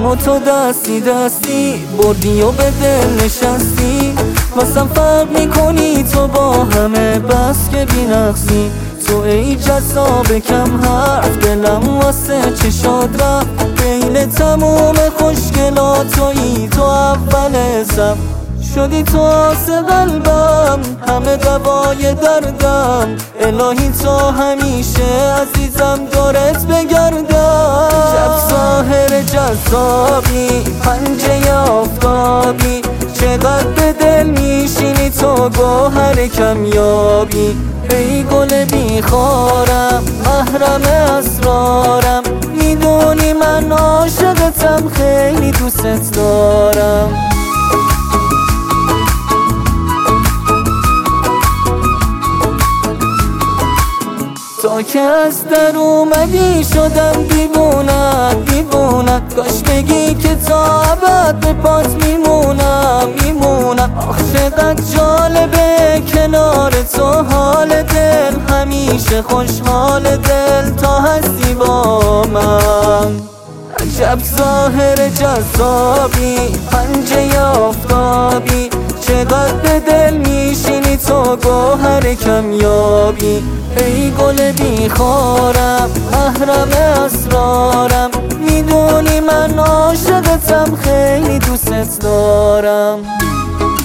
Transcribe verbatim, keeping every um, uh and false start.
من و تو دستی دستی بردی و به دل نشستی، واسم فرق میکنی تو با همه بس که بی‌نقصی. تو ای جذاب کم حرف، دلم واسه چشات رفت. بین تموم خوشگلات تویی تو اول صف. شدی تو آس قلبم، همه دوای دردم. الهی تا همیشه عزیزم دورت بگردم. شب ساحر جذابی، پنجه آفتابی، چقدر به دل میشینی تو گوهر کمیابی. ای گل بیخارم، محرم اسرارم، میدونی من عاشقتم، خیلی دوست دارم. تا که از در اومدی شدم دیوونت دیوونت. کاش بگی که تا ابد به پات میمونم میمونم. آخ چقدر جالبه کنار تو حال دل، همیشه خوشحال دل تا هستی با من. عجب ظاهر جذابی، پنجه آفتابی، چقدر به دل میشینی تو گوهر کمیابی. ای گل بیخارم، محرم اسرارم، میدونی من عاشقتم، خیلی دوست دارم.